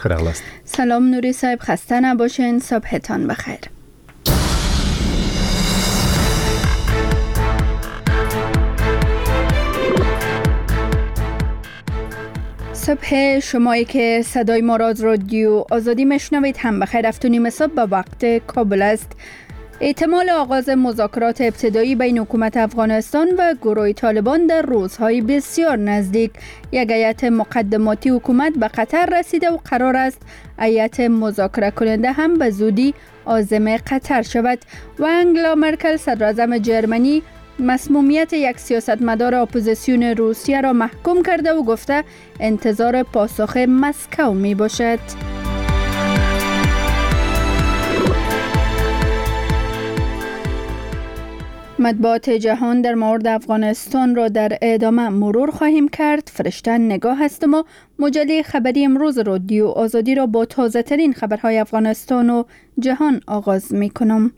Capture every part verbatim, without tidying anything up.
خیرخلاست. سلام نوری صاحب، خسته نباشین، صبحتان بخیر. صبح شمایی که صدای ما را از رادیو آزادی میشنوید هم بخیر. هفت و نیم صبح به وقت کابل است. احتمال آغاز مذاکرات ابتدایی بین حکومت افغانستان و گروه طالبان در روزهای بسیار نزدیک. یک هیئت مقدماتی حکومت به قطر رسیده و قرار است هیئت مذاکره کننده هم به زودی عازم قطر شود. و انگلا مرکل صدراعظم جرمنی مسمومیت یک سیاستمدار اپوزیسیون روسیه را محکوم کرده و گفته انتظار پاسخ مسکو می باشد. مطبوعات جهان در مورد افغانستان را در ادامه مرور خواهیم کرد. فرشته نگاه هستم و مجله خبری امروز رادیو آزادی را با تازه ترین خبرهای افغانستان و جهان آغاز می کنم.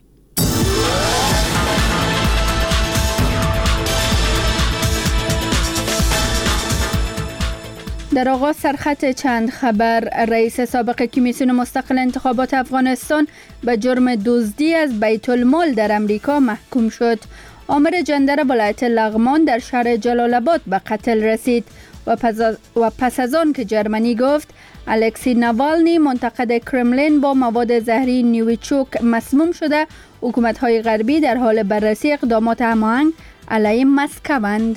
در آغاز سرخط چند خبر. رئیس سابق کمیسیون مستقل انتخابات افغانستان به جرم دزدی از بیت المال در امریکا محکوم شد. آمر جندر ولایت لغمان در شهر جلال آباد به قتل رسید و پس, و پس از آن که جرمنی گفت الکسی ناوالنی منتقد کرملین با مواد زهری نیویچوک مسموم شده، حکومت‌های غربی در حال بررسی اقدامات هماهنگ علیه مسکوند.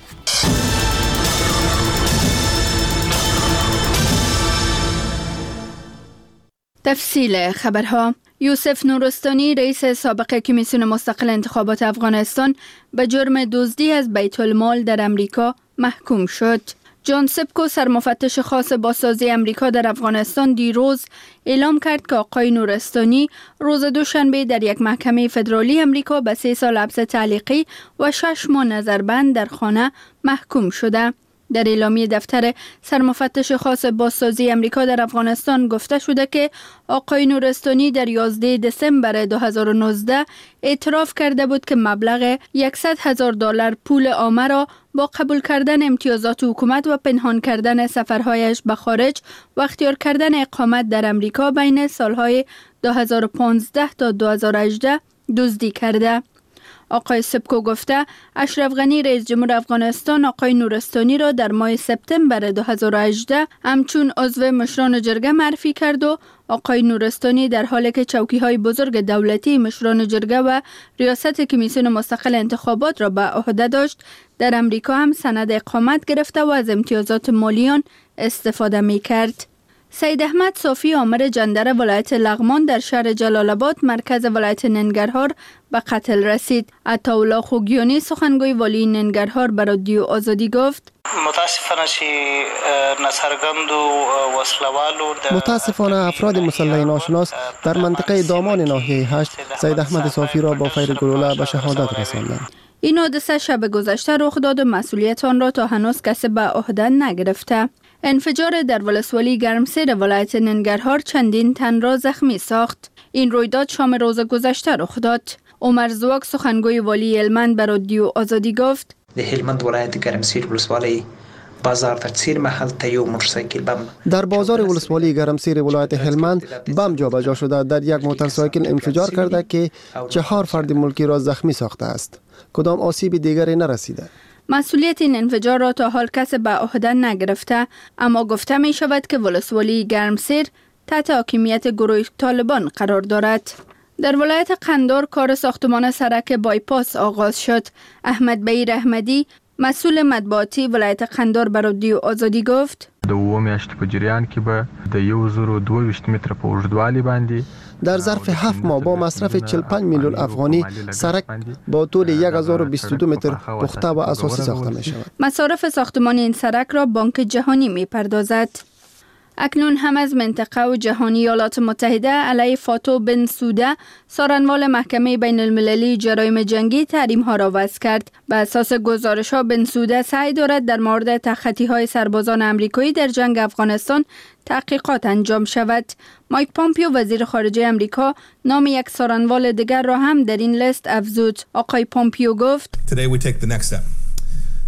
تفصیل خبرها. یوسف نورستانی رئیس سابق کمیسیون مستقل انتخابات افغانستان به جرم دزدی از بیت المال در امریکا محکوم شد. جان سپکو سرمفتش خاص بازسازی امریکا در افغانستان دیروز اعلام کرد که آقای نورستانی روز دوشنبه در یک محکمه فدرالی امریکا به سه سال حبس تعلیقی و شش ماه نظربند در خانه محکوم شده. در اعلامیه دفتر سرمفتش خاص بازسازی امریکا در افغانستان گفته شده که آقای نورستانی در یازده دسامبر دو هزار و نوزده اعتراف کرده بود که مبلغ صد هزار دلار پول عامه را با قبول کردن امتیازات حکومت و پنهان کردن سفرهایش به خارج و اختیار کردن اقامت در امریکا بین سالهای دو هزار و پانزده تا دو هزار و هجده دزدی کرده. آقای سپکو گفته اشرف غنی رئیس جمهور افغانستان آقای نورستانی را در ماه سپتامبر دو هزار و هجده همچون عضو مشران جرگه معرفی کرد و آقای نورستانی در حالی که چوکی‌های بزرگ دولتی، مشران جرگه و ریاست کمیسیون مستقل انتخابات را به عهده داشت، در امریکا هم سند اقامت گرفته و از امتیازات مالیان استفاده می کرد. سید احمد صافی آمر جندر ولایت لغمان در شهر جلال آباد مرکز ولایت ننگرهار به قتل رسید. عطاالله خوگیانی سخنگوی والی ننگرهار به رادیو آزادی گفت متاسفانه چې ناسرګند و وسلوالو متاسفانه افراد مسلح ناشناس در منطقه دامان ناحیه هشت سید احمد صافی را با فیر گلوله به شهادت رساندند. این حادثه شب گذشته رخ داد و مسئولیت آن را تا هنوز کسی به عهده نگرفته. انفجار در ولسوالی گرمسیر ولایت ننگرهار چندین تن را زخمی ساخت. این رویداد شام روز گذشته رخ داد. عمر زواک سخنگوی والی هلمند به رادیو آزادی گفت د هلمند ولایت گرمسیر ولسوالی بازار در تیر محل تیو موتورسایکل بم در بازار ولسوالی گرمسیر ولایت هلمند بم جابجا شده در یک موتورسایکل انفجار کرده که چهار فرد ملکی را زخمی ساخته است. کدام آسیب دیگری نرسیده. مسئولیت این انفجار را تا حال کسی به عهده نگرفته، اما گفته می شود که ولسوالی گرمسیر تحت حاکمیت گروه طالبان قرار دارد. در ولایت قندار کار ساختمان سرک بایپاس آغاز شد. احمد بیر احمدی مسئول مطبوعاتی ولایت قندار به رادیو آزادی گفت د اوه میاشتې په جریان کې به د یو زرو دوه ویشت متره په اوږدوالي باندې در ظرف هفت ماه با مصرف چهل و پنج میلیون افغانی سرک با طول هزار و بیست و دو متر پخته و اساسی ساخته می شود. مصارف ساختمان این سرک را بانک جهانی می پردازد. اکنون هم از منطقه و جهانی ایالات متحده علیه فاتو بن سوده سارنوال محکمه بین المللی جرایم جنگی تحریم ها را وضع کرد. به اساس گزارش ها بن سوده سعی دارد در مورد تخطی های سربازان امریکایی در جنگ افغانستان تحقیقات انجام شود. مایک پامپیو وزیر خارجه امریکا نام یک سارنوال دیگر را هم در این لیست افزود. آقای پامپیو گفت Today we take the next step.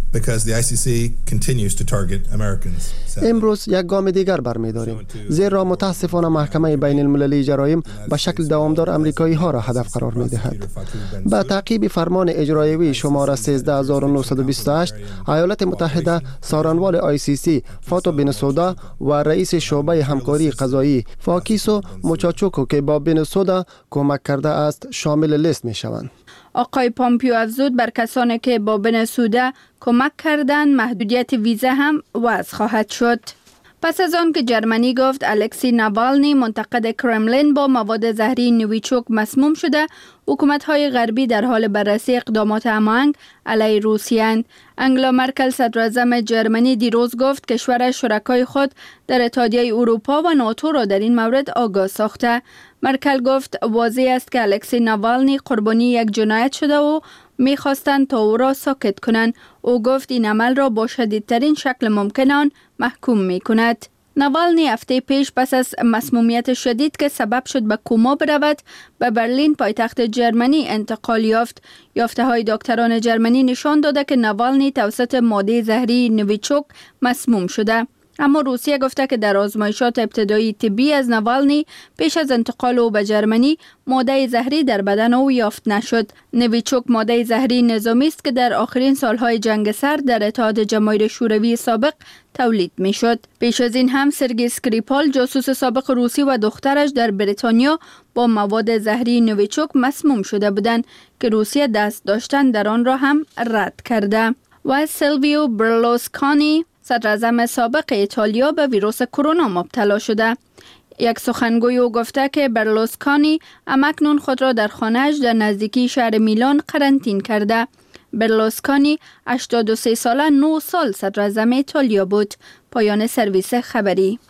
because the آی سی سی continues to target Americans. امروز یک گام دیگر برمی‌داریم، زیرا متاسفانه محکمه بین المللی جرایم به شکل دوامدار امریکایی ها را هدف قرار می‌دهد. با تعقیب فرمان اجرایی شماره سیزده هزار و نهصد و بیست و هشت، ایالات متحده سارنوال آی سی سی فاتو بنسودا و رئیس شعبه همکاری قضایی فاکیسو موچاچوکو که با بنسودا کمک کرده است شامل لیست می‌شوند. آقای پامپیو افزود بر کسانی که با بنسودا کمک کردند محدودیت ویزا هم وضع خواهد شد. پس از آن که جرمنی گفت الکسی ناوالنی منتقد کرملین با مواد زهری نویچوک مسموم شده، حکومت‌های غربی در حال بررسی اقدامات هماهنگ علیه روسیه اند. انگلا مرکل صدراعظم جرمنی دیروز گفت کشور شرکای خود در اتحادیه اروپا و ناتو را در این مورد آگاه ساخته. مرکل گفت واضح است که الکسی ناوالنی قربانی یک جنایت شده و می‌خواستند تا او را ساکت کنند. او گفت این عمل را با شدیدترین شکل ممکن آن محکوم می‌کند. ناوالنی هفته پیش پس از مسمومیت شدید که سبب شد به کما برود به برلین پایتخت جرمنی انتقال یافت. یافته‌های دکتران جرمنی نشان داده که ناوالنی توسط ماده زهری نویچوک مسموم شده. اما روسیه گفته که در آزمایشات ابتدایی طبی از ناوالنی پیش از انتقال او به جرمنی ماده زهری در بدن او یافت نشد. نویچوک ماده زهری نظامی است که در آخرین سالهای جنگ سرد در اتحاد جماهیر شوروی سابق تولید می شد. پیش از این هم سرگی اسکریپال جاسوس سابق روسی و دخترش در بریتانیا با مواد زهری نویچوک مسموم شده بودند که روسیه دست داشتن در آن را هم رد کرده. و سیلویو برلوسکانی صدراعظم سابق ایتالیا به ویروس کرونا مبتلا شده. یک سخنگوی او گفته که برلوسکانی همکنون خود را در خانه‌اش در نزدیکی شهر میلان قرنطین کرده. برلوسکانی هشتاد و سه ساله نه سال صدراعظم ایتالیا بود. پایان سرویس خبری.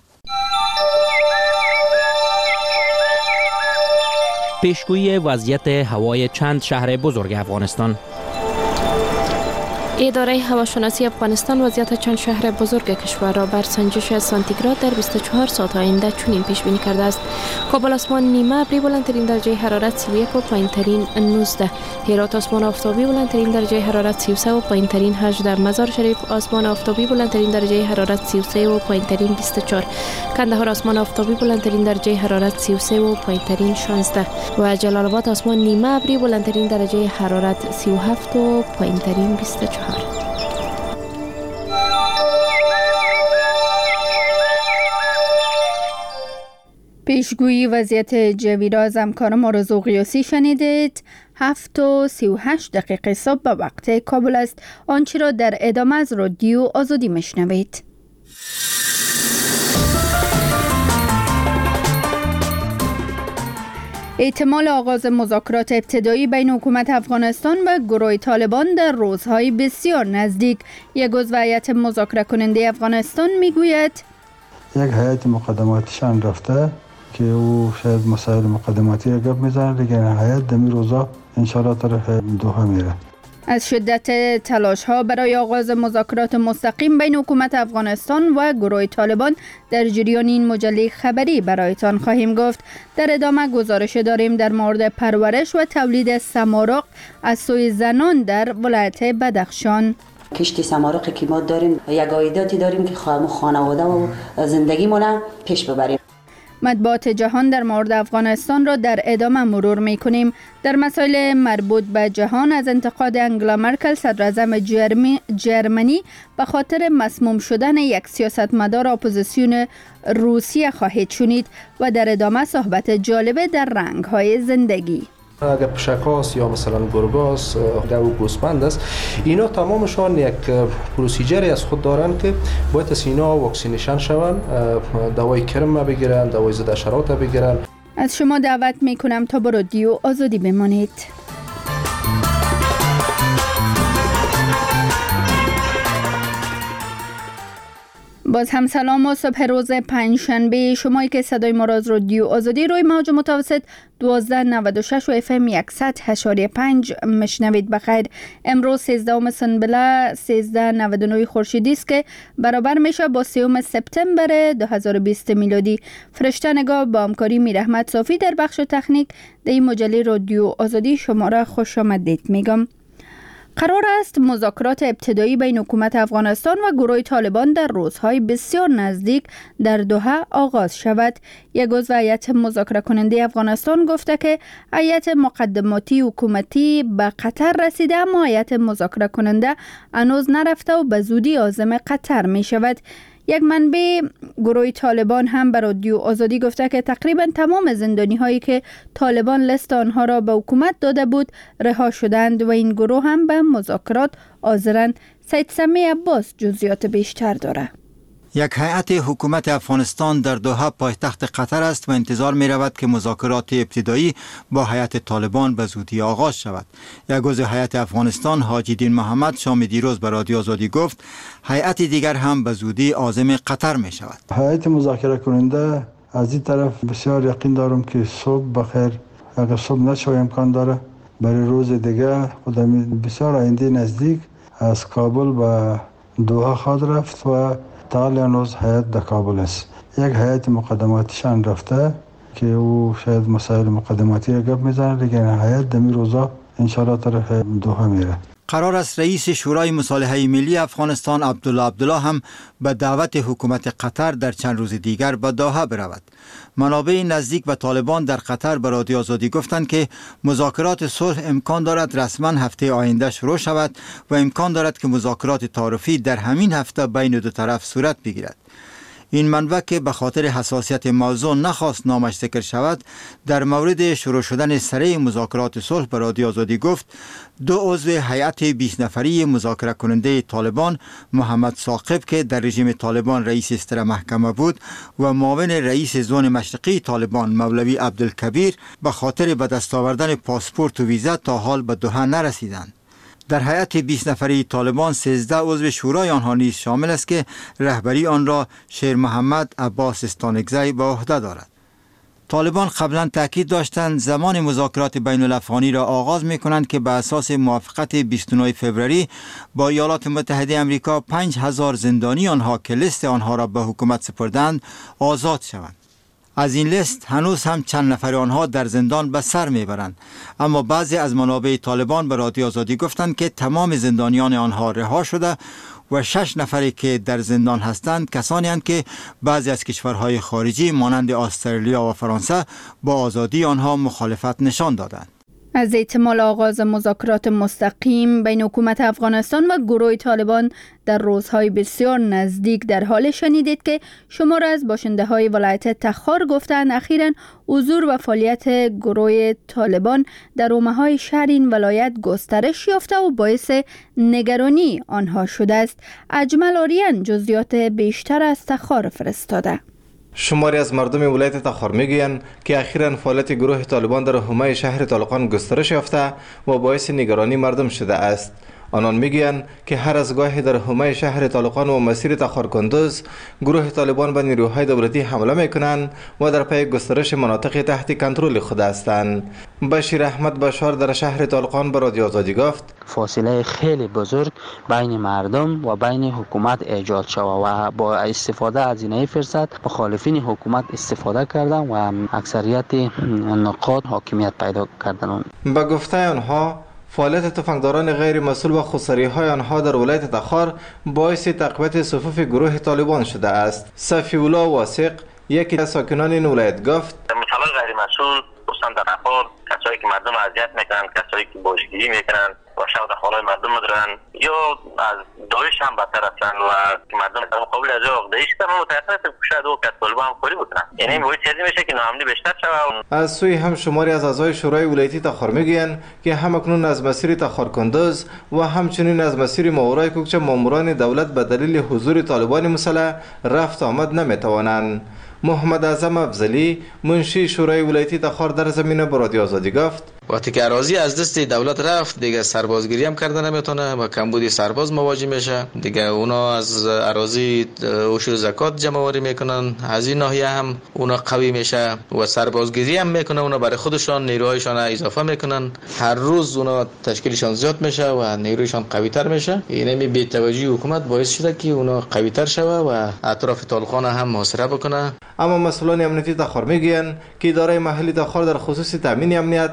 پیشگویی وضعیت هوای چند شهر بزرگ افغانستان. اداره هواشناسی افغانستان وضعیت چند شهر بزرگ کشور را بر سنجش سانتیگراد در بیست و چهار ساعت آینده چنین پیش بینی کرده است. کابل آسمان نیمه ابری بلندترین درجه حرارت سی و یک و پایینترین نوزده. هرات آسمان آفتابی بلندترین درجه حرارت سی و سه و پایینترین هجده. مزار شریف آسمان آفتابی بلندترین درجه حرارت سی و سه و پایینترین بیست و چهار. کندهار آسمان آفتابی بلندترین درجه حرارت سی و سه و پایینترین شانزده. و جلال آباد آسمان نیمه ابری بلندترین درجه حرارت سی و هفت و پایینترین بیست و چهار. پیشگویی وضعیت جوی را از همکارم آرزو قیاسی شنیدید. هفت و سی و هشت دقیقه صبح به وقت کابل است. آنچه را در ادامه از رادیو آزادی میشنوید. احتمال آغاز مذاکرات ابتدایی بین حکومت افغانستان و گروه طالبان در روزهای بسیار نزدیک. یک عضو هیئت مذاکره کننده افغانستان میگوید یک هیئت مقدماتیشان رفته که او شاید مسائل مقدماتی را گپ میزنه، لیکن هیئت دمی روزا انشاءالله طرف دوحه میره. از شدت تلاش ها برای آغاز مذاکرات مستقیم بین حکومت افغانستان و گروه طالبان در جریان این مجله خبری برایتان خواهیم گفت. در ادامه گزارش داریم در مورد پرورش و تولید سمارق از سوی زنان در ولایت بدخشان. کشت سمارق که ما داریم یک عایداتی داریم که خانواده و زندگیمون پیش ببریم. مطبوعات جهان در مورد افغانستان را در ادامه مرور می کنیم. در مسائل مربوط به جهان از انتقاد انگلا مرکل صدراعظم جرمنی به خاطر مسموم شدن یک سیاستمدار اپوزیسیون روسیه خواهید شنید و در ادامه صحبت جالبه در رنگ‌های زندگی. اگر پشکاس یا مثلا گرگاس یا گوسفند است، اینا تمامشان یک پروسیجری از خود دارن که باید از اینا واکسینیشن شون، دوای کرم بگیرن، دوای ضد حشرات بگیرن. از شما دعوت میکنم تا با رادیو آزادی بمانید. باز هم سلام و صبح روز پنجشنبه. شمایی که صدای ما را از رادیو آزادی روی موج متوسط دوازده نود و شش و اف ام صد و هشت و پنج مشنوید. بخیر. امروز سیزدهم سنبله سیزده نود و نه خورشیدی است که برابر میشه با سوم سپتامبر دو هزار و بیست میلادی. فرشته نگاه با همکاری میر احمد صافی در بخش تکنیک در این مجله رادیو آزادی شما را خوش آمدید میگم. قرار است مذاکرات ابتدایی بین حکومت افغانستان و گروه طالبان در روزهای بسیار نزدیک در دوحه آغاز شود. یک عضو هیئت مذاکره کننده افغانستان گفته که هیئت مقدماتی حکومتی به قطر رسیده، اما هیئت مذاکره کننده هنوز نرفته و به زودی عازم قطر می شود. یک منبع گروه طالبان هم به رادیو آزادی گفته که تقریبا تمام زندانی هایی که طالبان لیست آنها را به حکومت داده بود رها شدند و این گروه هم به مذاکرات حاضرند. سید سمی عباس جزئیات بیشتر داره. یک هیئت حکومت افغانستان در دوحه پایتخت قطر است و انتظار می رود که مذاکرات ابتدایی با هیئت طالبان به زودی آغاز شود. یک عضو هیئت افغانستان حاجی دین محمد شام دیروز به رادیو آزادی گفت هیئت دیگر هم به زودی عازم قطر می شود. هیئت مذاکره کننده از این طرف بسیار یقین دارم که صبح بخیر، اگر صبح نشه امکان داره برای روز دیگه خودم بسیار آینده نزدیک از کابل به دوحه خواهد رفت و تا هنوز هیئت در کابل است. یک هیئت مقدماتیشان رفته که او شاید مسائل مقدماتی را گپ میزنه، لیکن هیئت دمی روزا انشاءالله طرف دوحه میره. قرار است رئیس شورای مصالحه ملی افغانستان عبدالله عبدالله هم به دعوت حکومت قطر در چند روز دیگر به دوحه برود. منابع نزدیک به طالبان در قطر به رادیو آزادی گفتند که مذاکرات صلح امکان دارد رسما هفته آینده شروع شود و امکان دارد که مذاکرات تعارفی در همین هفته بین دو طرف صورت بگیرد. این منبع که به خاطر حساسیت موضوع نخواست نامش ذکر شود، در مورد شروع شدن سری مذاکرات صلح به رادیو آزادی گفت دو عضو هیئت بیست نفری مذاکره کننده طالبان، محمد ثاقب که در رژیم طالبان رئیس استر محکمه بود و معاون رئیس زون مشرقی طالبان مولوی عبدالکبیر، به خاطر به دست آوردن پاسپورت و ویزا تا حال به دوحه نرسیدند. در هیئت بیست نفری طالبان سیزده عضو شورای آنها نیز شامل است که رهبری آن را شیر محمد عباس استانکزی به عهده دارد. طالبان قبلا تاکید داشتند زمان مذاکرات بین الافغانی را آغاز می کنند که به اساس موافقت بیست و نه فوریه با ایالات متحده آمریکا پنج هزار زندانی آنها که لیست آنها را به حکومت سپردند آزاد شوند. از این لیست هنوز هم چند نفر آنها در زندان به سر میبرند، اما بعضی از منابع طالبان به رادیو آزادی گفتند که تمام زندانیان آنها رها شده و شش نفری که در زندان هستند کسانی هستند که بعضی از کشورهای خارجی مانند استرالیا و فرانسه با آزادی آنها مخالفت نشان دادند. از احتمال آغاز مذاکرات مستقیم بین حکومت افغانستان و گروه طالبان در روزهای بسیار نزدیک در حال شنیدید که شمار از باشنده های ولایت تخار گفتند اخیراً حضور و فعالیت گروه طالبان در حومه های شهر این ولایت گسترش یافته و باعث نگرانی آنها شده است. اجمل آریان جزئیات بیشتر از تخار فرستاده. شماری از مردم ولایت تخار میگویند که اخیراً فعالیت گروه طالبان در حومه شهر طالقان گسترش یافته و باعث نگرانی مردم شده است. آنان میگویند که هر از گاهی در حومه شهر طالقان و مسیر تخار کندوز گروه طالبان به نیروهای دولتی حمله میکنند و در پی گسترش مناطق تحت کنترل خود هستند. بشیر احمد بشار در شهر طالقان به رادیو آزادی گفت فاصله خیلی بزرگ بین مردم و بین حکومت ایجاد شده و با استفاده از این فرصت مخالفین حکومت استفاده کردن و اکثریت نقاط حاکمیت پیدا کردن. به گفته آنها فعالیت تفنگداران غیر مسئول و خودسری‌های آنها در ولایت تخار باعث تقویت صفوف گروه طالبان شده است. صفی الله واثق یکی از ساکنان این ولایت گفت مثلا غیر مسئول خصوصا در تخار کسایی که مردم اذیت میکنن، کسایی که بازجویی میکنن و شب خانه مردم میدرن یا از داعش هم بدتر هستن و مردم در مقابل از عقده‌ای شدن. من متاسفم که شاید او که طالبان هم خوری بودن، یعنی باید چیزی میشه که ناامنی بیشتر شود. از سوی هم شماری از اعضای شورای ولایتی تخار میگویند که همکنون از مسیر تخار کندوز و همچنین از مسیر ماورای کوکچه ماموران دولت به دلیل حضور طالبان مسلح رفت آمد نمیتوانند. محمد اعظم افضلی منشی شورای ولایتی تخار در زمینه به رادیو آزادی گفت وقتی که اراضی از دست دولت رفت دیگه سربازگیری هم کردن نمیتونه و کمبودی سرباز مواجه میشه دیگه. اونا از اراضی عشر زکات جمع آوری میکنن، از این ناحیه هم اونا قوی میشه و سربازگیری هم میکنه. اونا برای خودشان نیروهایشان اضافه میکنن، هر روز اونا تشکیلشان زیاد میشه و نیرویشان قوی تر میشه. اینمی بی‌توجهی حکومت باعث شده که اونا قوی تر شوه و اطراف طالقان هم محاصره بکنه. اما مسئولان امنیتی تخار میگویند که اداره محلی تخار در خصوص تامین امنیت و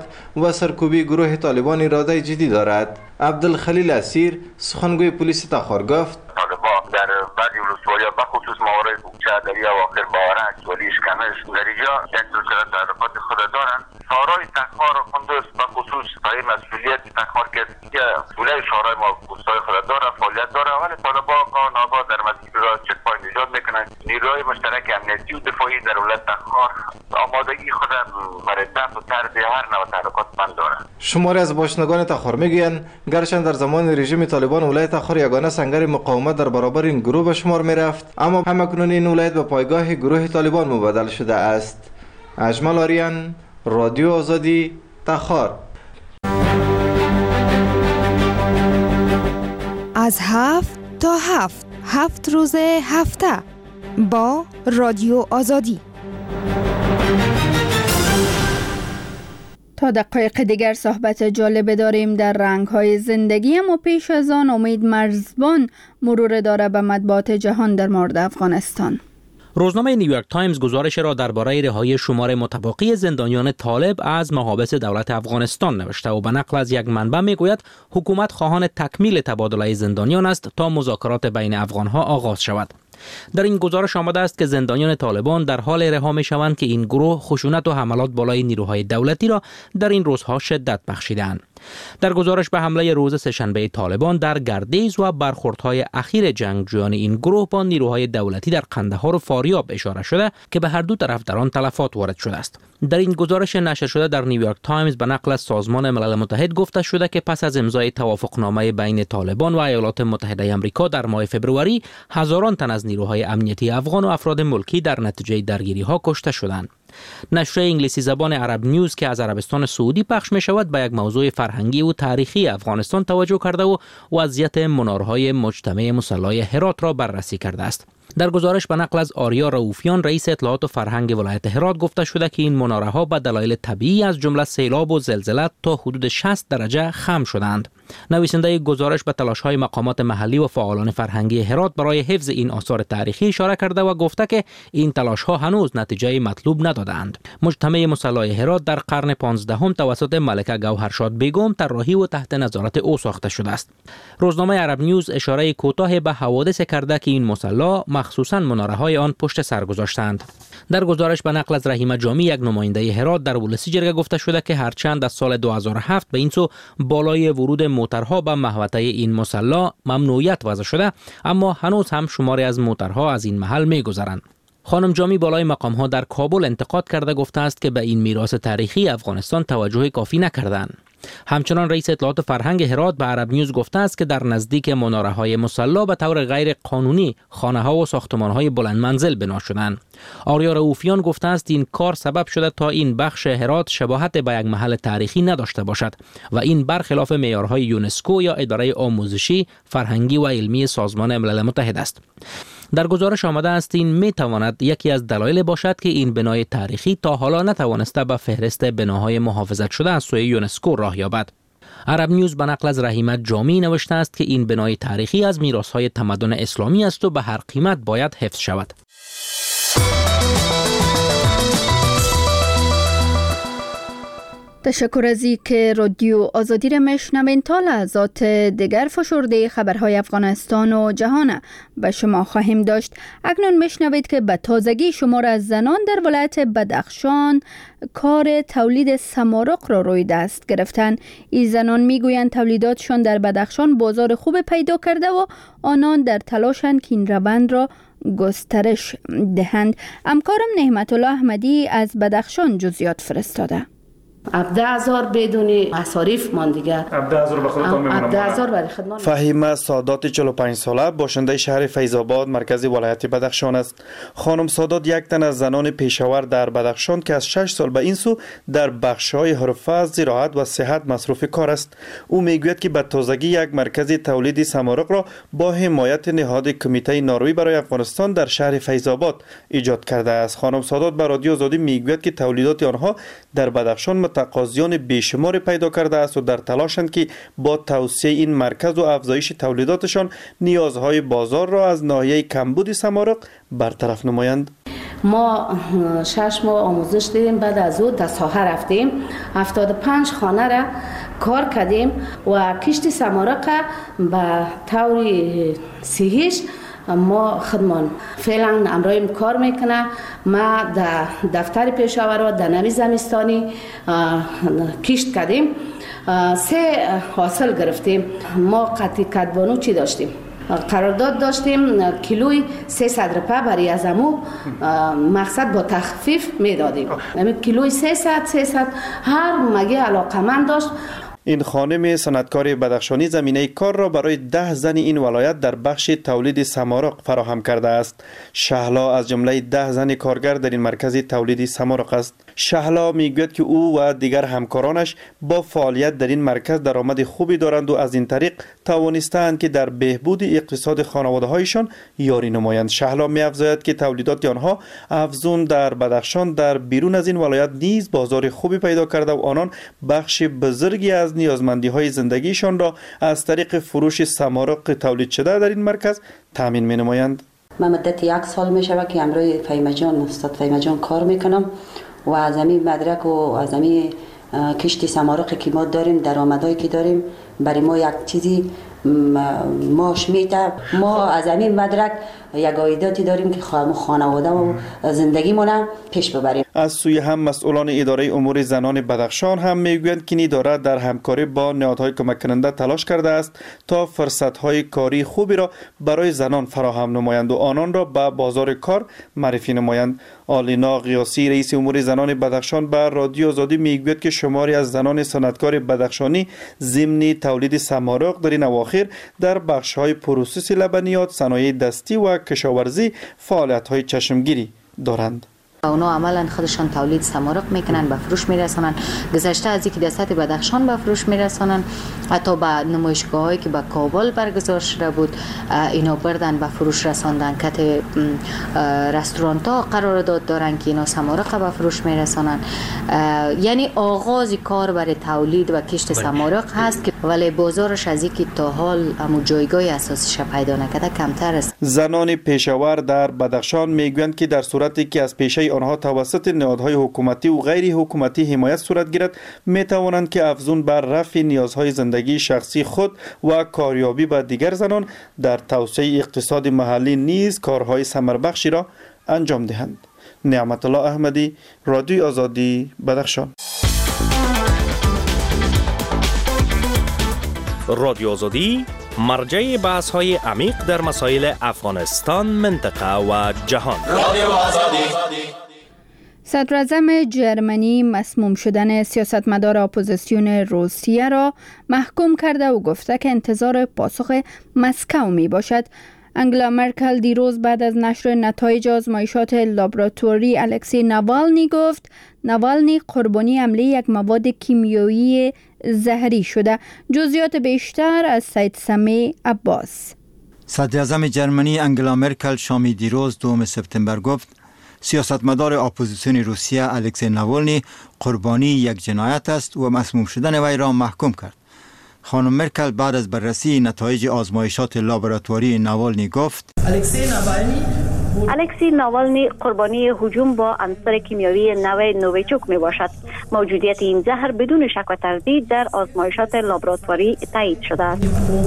به سرکوبی گروه طالبان اراده جدی دارد. عبدالخلیل اسیر سخنگوی پلیس تخار گفت طالبان در بعضی ولسوالی‌ها بخصوص موارد بوچه دریا و آخر بارک ولی اشکمش در اینجا یک سلسله تعرفات خود دارند. شورای تخار و قندوز بخصوص پای مسئولیت تخار که ولای شورای ما بوستای خود داره فعالیت داره، ولی طالبان ناگاه در مسیر را چک پوینت ایجاد میکنند. نیروهای مشترک امنیتی و دفاعی در ولایت تخار آمادگی خود برای دفع و طرد هر نوع تحرکات بند دارند. شماری از باشندگان تخار میگویند گرچند در زمان رژیم طالبان ولایت تخار یگانه سنگر مقاومت در برابر این گروه به شمار میرفت، اما همکنون این ولایت به پایگاه گروه طالبان مبادل شده است. اجمل آریان، رادیو آزادی، تخار. از هفت تا هفت هفت روز هفته با رادیو آزادی. تا دقایق دیگر صحبت جالب داریم در رنگ‌های زندگی، اما پیش از آن امید مرزبان مرور داره به مطبوعات جهان در مورد افغانستان. روزنامه نیویورک تایمز گزارش را درباره رهایی شمار متباقی زندانیان طالب از محابس دولت افغانستان نوشته و به نقل از یک منبع میگوید حکومت خواهان تکمیل تبادله زندانیان است تا مذاکرات بین افغانها آغاز شود. در این گزارش آمده است که زندانیان طالبان در حال رها می شوند که این گروه خشونت و حملات بالای نیروهای دولتی را در این روزها شدت بخشیدند. در گزارش به حمله روز سه‌شنبه طالبان در گردیز و برخوردهای اخیر جنگجویان این گروه با نیروهای دولتی در قندهار و فاریاب اشاره شده که به هر دو طرف در آن تلفات وارد شده است. در این گزارش نشر شده در نیویورک تایمز به نقل از سازمان ملل متحد گفته شده که پس از امضای توافقنامه بین طالبان و ایالات متحده آمریکا در ماه فوریه، هزاران تن از نیروهای امنیتی افغان و افراد ملکی در نتیجه درگیری‌ها کشته شدند. نشر انگلیسی زبان عرب نیوز که از عربستان سعودی پخش می شود به یک موضوع فرهنگی و تاریخی افغانستان توجه کرده و وضعیت منارهای مجتمع مسلح هرات را بررسی کرده است. در گزارش به نقل از آریا رؤوفیان رئیس اطلاعات و فرهنگ ولایت هرات گفته شده که این مناره ها به دلایل طبیعی از جمله سیلاب و زلزله تا حدود شصت درجه خم شدند. نویسنده گزارش به تلاش‌های مقامات محلی و فعالان فرهنگی هرات برای حفظ این آثار تاریخی اشاره کرده و گفته که این تلاش‌ها هنوز نتیجه مطلوب ندادند. مجتمع مسلح هرات در قرن پانزدهم توسط ملکه گوهرشاد بیگم طراحی و تحت نظارت او ساخته شده است. روزنامه عرب نیوز اشاره کوتاه به حوادث کرده که این مسلح مخصوصاً مناره‌های آن پشت سر گذاشتند. در گزارش به نقل از رحیمه جامی یک نماینده هرات در ولسی جرگه گفته شده که هرچند از سال دو هزار و هفت به این سو بالای ورود موترها به محوطه این مسلح ممنوعیت وضع شده، اما هنوز هم شماری از موترها از این محل می‌گذرند. خانم جامی بالای مقام‌ها در کابل انتقاد کرده گفته است که به این میراث تاریخی افغانستان توجه کافی نکردند. همچنان رئیس اطلاعات فرهنگ هرات به عرب نیوز گفته است که در نزدیک مناره‌های مسلح به طور غیر قانونی خانه‌ها و ساختمان‌های بلند منزل بنا شدند. آریا رؤوفیان گفته است این کار سبب شده تا این بخش هرات شباهت به یک محل تاریخی نداشته باشد و این برخلاف معیارهای یونسکو یا اداره آموزشی، فرهنگی و علمی سازمان ملل متحد است. در گزارش آمده است این می تواند یکی از دلایل باشد که این بنای تاریخی تا حالا نتوانسته به فهرست بناهای محافظت شده از سوی یونسکو راه یابد. عرب نیوز به نقل از رحیمه جامی نوشته است که این بنای تاریخی از میراث‌های تمدن اسلامی است و به هر قیمت باید حفظ شود. تشکر از این که رادیو آزادی را میشنوین. تا لحظات دیگر فشرده خبرهای افغانستان و جهان به شما خواهیم داشت. اکنون میشنوید که به تازگی شمار از زنان در ولایت بدخشان کار تولید سمارق را روی دست گرفتن. این زنان میگویند تولیداتشان در بدخشان بازار خوب پیدا کرده و آنان در تلاشند که این روند را گسترش دهند. همکارم نعمت الله احمدی از بدخشان جزئیات فرستاده. هفده هزار بدون مصارف مان دیگه. هفده هزار به خودتان میمونم. هفده هزار برای خدمت. فهیمه سادات چهل و پنج ساله باشنده شهر فیض‌آباد مرکز ولایت بدخشان است. خانم سادات یک تن از زنان پیشاور در بدخشان که از شش سال به این سو در بخش‌های حرفه، زراعت و صحت مصروف کار است. او میگوید که به تازگی یک مرکز تولید سمارق را با حمایت نهاد کمیته ناروی برای افغانستان در شهر فیض‌آباد ایجاد کرده است. خانم سادات به رادیو آزادی میگوید که تولیدات آنها در بدخشان تقاضیان بیشماری پیدا کرده است و در تلاشند که با توسعه این مرکز و افزایش تولیداتشان نیازهای بازار را از ناحیه کمبود سمارق برطرف نمایند. ما شش ماه آموزش دیدیم، بعد از او در ساحه رفتیم، هفتاد و پنج خانه را کار کردیم و کشت سمارق به طور صحیح ما خدمان فعلا امروز کار میکنه. ما در دفتر پیشاور در نوی زمستانی کشت کردیم، سه حاصل گرفتیم. ما قطعی کدبانو چی داشتیم؟ قرارداد داشتیم کیلوی سیصد روپیه برای از امو مقصد با تخفیف میدادیم. یعنی کیلوی سیصد سیصد هر مگه علاقمند داشت. این خانم صنعتکار بدخشانی زمینه کار را برای ده زن این ولایت در بخش تولید سمارق فراهم کرده است. شهلا از جمله ده زن کارگر در این مرکز تولید سمارق است. شهلا میگوید که او و دیگر همکارانش با فعالیت در این مرکز درآمد خوبی دارند و از این طریق توانستند که در بهبود اقتصاد خانواده‌هایشان یاری نمایند. شهلا می‌افزاید که تولیدات آنها افزون در بدخشان در بیرون از این ولایت نیز بازار خوبی پیدا کرده و آنان بخش بزرگی از نیازمندی‌های زندگیشان را از طریق فروش سمارق تولید شده در این مرکز تامین می‌نمایند. من مدت یک سال میشه که امروی فیمه جان استاد فیمه جان کار میکنم و از همین مدرک و از همین کشتی سمارق که ما داریم، درآمدایی که داریم، برای ما یک چیزی ماش میته. ما از همین مدرک یک عایداتی داریم که خانواده و زندگیمون پیش ببریم. از سوی هم مسئولان اداره امور زنان بدخشان هم میگویند که این اداره در همکاری با نهادهای کمک کننده تلاش کرده است تا فرصت‌های کاری خوبی را برای زنان فراهم نمایند و آنان را به بازار کار معرفی نمایند. آلینا قیاسی رئیس امور زنان بدخشان به رادیو آزادی میگوید که شماری از زنان صنعتکار بدخشانی ضمن تولید سمارق در این اواخر در بخش‌های پروسس لبنیات، صنایع دستی و کشاورزی فعالیت‌های چشمگیری دارند. اونا عملا خودشان تولید سمارق میکنن، به فروش میرسانن. گذشته از اینکه دستات بدخشان به فروش میرسانن، حتی به نمایشگاه هایی که به کابل برگزار شده بود اینا بردن به فروش رساندن. کت رستورانت ها قرارداد دارن که اینا سمارق به فروش میرسانن. یعنی آغاز کار برای تولید و کشت سمارق هست که ولی بازارش از اینکه تا حال همون جایگاه اساسیش پیدا نکرده کمتر است. زنان پیشاور در بدخشان میگویند که در صورتی که از پیشه آنها توسط نهادهای حکومتی و غیر حکومتی حمایت صورت گیرد، می توانند که افزون بر رفع نیازهای زندگی شخصی خود و کاریابی به دیگر زنان در توسعه اقتصاد محلی نیز کارهای ثمربخشی را انجام دهند. نعمت الله احمدی، رادیو آزادی، بدخشان. رادیو آزادی مرجع بحث های عمیق در مسائل افغانستان، منطقه و جهان. رادیو آزادی. صدر اعظم جرمنی مسموم شدن سیاستمدار اپوزیسیون روسیه را محکوم کرده و گفته که انتظار پاسخ مسکو می باشد. انگلا مرکل دیروز بعد از نشر نتایج آزمایشات لابراتوری الکسی ناوالنی گفت ناوالنی قربانی حمله یک مواد کیمیایی زهری شده. جزئیات بیشتر از سید سمیع عباس. صدر اعظم جرمنی انگلا مرکل شام دیروز دوم سپتامبر گفت سیاستمدار اپوزیسیون روسیه الکسی ناوالنی قربانی یک جنایت است و مسموم شدن وی را محکوم کرد. خانم مرکل بعد از بررسی نتایج آزمایشات لابراتواری ناوالنی گفت الکسی ناوالنی الکسی ناوالنی قربانی هجوم با عنصر کیمیایی نوع نوویچوک می باشد. موجودیت این زهر بدون شک و تردید در آزمایشات لابراتواری تایید شده است.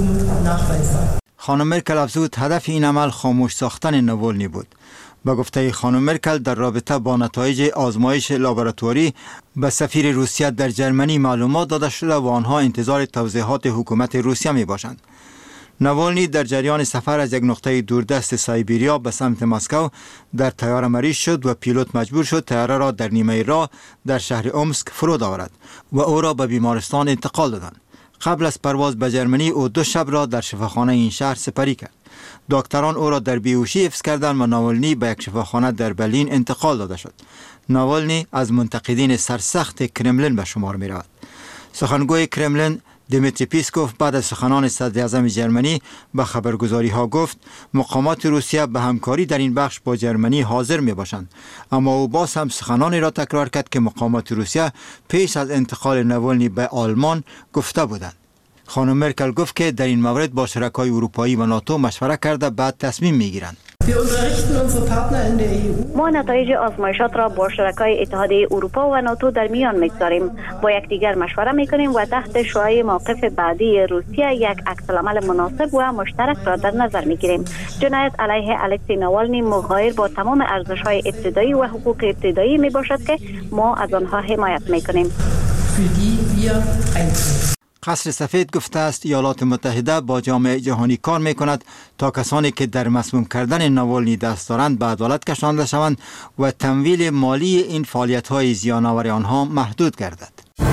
خانم مرکل افزود هدف این عمل خاموش ساختن ناوالنی بود. با گفته خانم مرکل در رابطه با نتایج آزمایش لابراتواری به سفیر روسیه در جرمنی معلومات داده شده و آنها انتظار توضیحات حکومت روسیه می باشند. ناوالنی در جریان سفر از یک نقطه دوردست سایبریا به سمت مسکو در طیاره مریض شد و پیلوت مجبور شد طیاره را در نیمه راه در شهر اومسک فرود آورد و او را به بیمارستان انتقال دادند. قبل از پرواز به جرمنی او دو شب را در شفاخانه این شهر سپری کرد. دکتران او را در بیهوشی حفظ کردند و ناوالنی به یک شفاخانه در برلین انتقال داده شد. ناوالنی از منتقدین سرسخت کرملین به شمار می رود. سخنگوی کرملین دیمیتری پیسکوف بعد از سخنان صدر اعظم جرمنی به خبرگزاری ها گفت مقامات روسیه به همکاری در این بخش با جرمنی حاضر می باشند، اما او باز هم سخنانی را تکرار کرد که مقامات روسیه پیش از انتقال ناولنی به آلمان گفته بودند. خانم مرکل گفت که در این مورد با شرکای اروپایی و ناتو مشوره کرده بعد تصمیم می گیرند. ما نتایج آزمایشات را با شرکای اتحادیه اروپا و ناتو در میان میگذاریم. با یکدیگر مشوره میکنیم و تحت شعاع موقف بعدی روسیه یک عکس‌العمل مناسب و مشترک را در نظر میگیریم. جنایت علیه الکسی ناوالنی مغایر با تمام ارزش‌های ابتدایی و حقوق ابتدایی می باشد که ما از آنها حمایت میکنیم. قصر سفید گفته است ایالات متحده با جامعه جهانی کار می کند تا کسانی که در مسموم کردن ناولنی دست دارند به عدالت کشانده شوند و تمویل مالی این فعالیت های زیان‌آور آنها محدود گردد.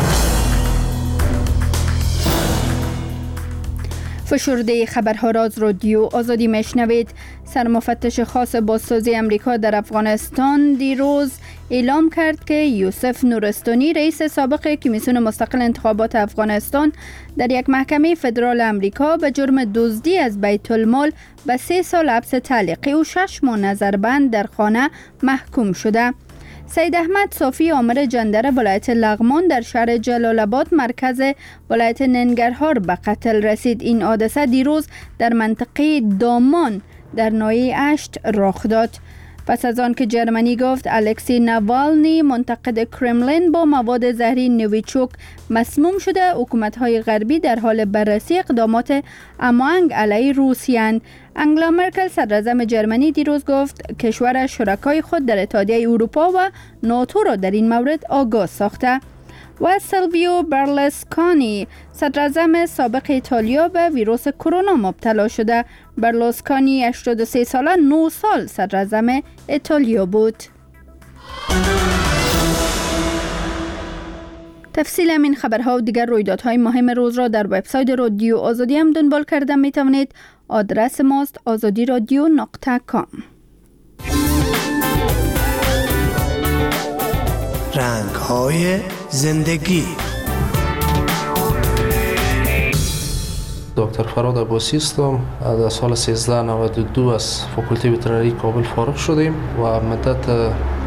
فشرده خبرها را از رادیو آزادی میشنوید. سرمفتش خاص بازسازی امریکا در افغانستان دیروز اعلام کرد که یوسف نورستانی رئیس سابق کمیسیون مستقل انتخابات افغانستان در یک محکمه فدرال امریکا به جرم دزدی از بیت المال به سه سال حبس تعلیقی و شش ماه نظربند در خانه محکوم شده. سید احمد صافی آمر جندر ولایت لغمان در شهر جلال آباد مرکز ولایت ننگرهار به قتل رسید. این حادثه دیروز در منطقه دامان در ناحیه اشت رخ داد. پس از آن که جرمنی گفت الکسی ناوالنی منتقد کرملین با مواد زهری نویچوک مسموم شده، حکومت‌های غربی در حال بررسی اقدامات اموانگ علیه روسیه. انگلا مرکل صدراعظم جرمنی دیروز گفت کشور شرکای خود در اتحادیه اروپا و ناتو را در این مورد آگاه ساخته. و سیلویو برلوسکونی صدراعظم سابق ایتالیا به ویروس کرونا مبتلا شده. برلوسکونی هشتاد و سه ساله نه سال صدراعظم ایتالیا بود. تفصیل همین خبرها و دیگر رویدادهای مهم روز را در وبسایت رادیو آزادی هم دنبال کرده می توانید. آدرس ماست آزادی رادیو نقطه کام. رنگ‌های زندگی. دکتر فراد عباسی هستم. در سال سیزده نود و دو از فاکولته وترنری کابل فارغ شدیم و مدت